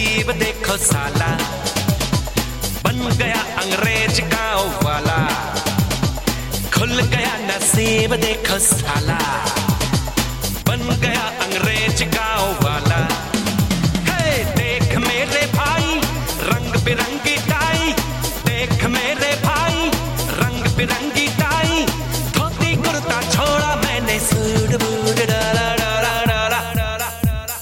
नसीब देखो साला, बन गया अंग्रेज गांव वाला। खुल गया नसीब देखो साला, बन गया अंग्रेज गांव वाला। हे देख मेरे भाई रंग बिरंगी टाई, देख मेरे भाई रंग बिरंगी टाई। धोती कुर्ता छोड़ा मैंने सूट बूट डाला डाला डाला डाला।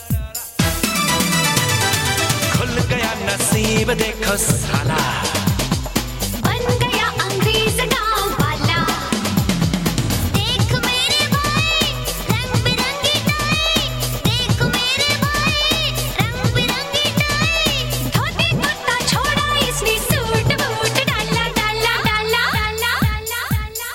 खुल गया नसीब देखो साला, बन गया अंग्रेज गांव वाला। देख मेरे भाई रंग बिरंगी टाई, देख मेरे भाई रंग बिरंगी टाई। धोती कुर्ता छोड़ा इसने सूट बूट डाला डाला डाला डाला डाला।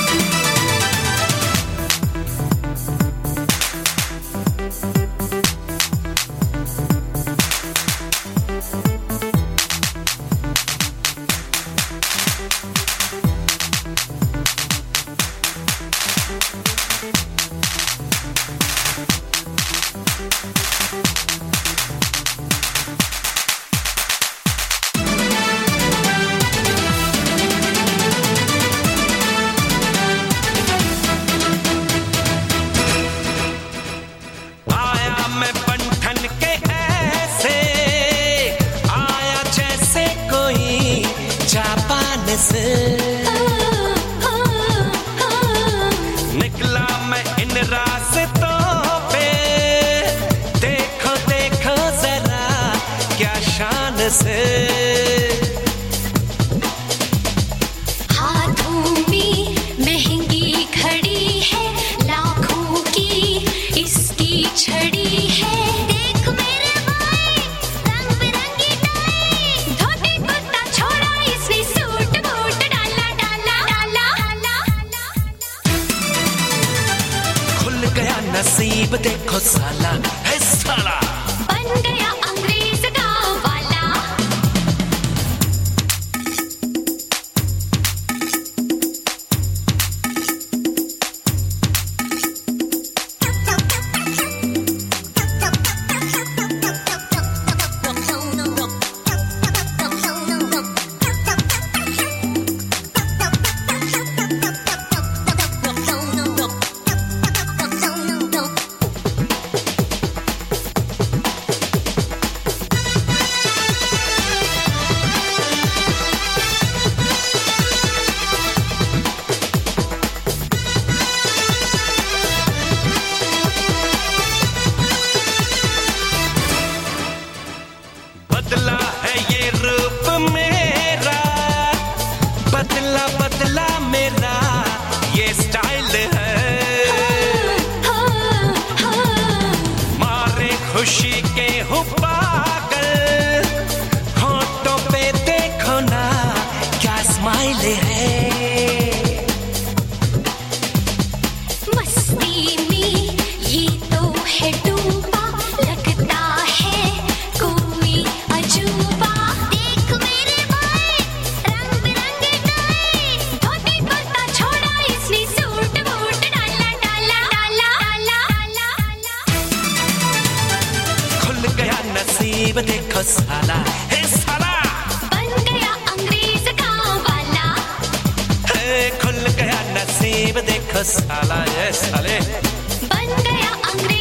आया मैं बंधन के ऐसे, आया जैसे कोई जापान से। निकला मैं इन रास्तों पे, देखो देखो जरा क्या शान से। हाथों में महंगी घड़ी है, लाखों की इसकी छड़ी है। देख मेरे भाई रंग बिरंगी टाई, धोती कुर्ता छोड़ा इसने सूट बूट डाला डाला डाला डाला। खुल गया नसीब देखो साला, है साला, बन गया अंग्रेज गांव वाला। बदला है ये रूप मेरा, बदला बदला मेरा ये स्टाइल है। मारे खुशी के हूँ पागल, होठों पे देखो ना क्या स्माइल है। मस्ती में ये तो है डूबा, लगता है कोई अजूबा। देख मेरे भाई रंग बिरंगी टाई, धोती कुर्ता छोड़ा इसने सूट बूट डाला डाला डाला डाला। खुल गया नसीब देखो साला, है साला, बन गया अंग्रेज गांव वाला। है खुल गया नसीब देखो साला, ये साले। बन गया अंग्रेज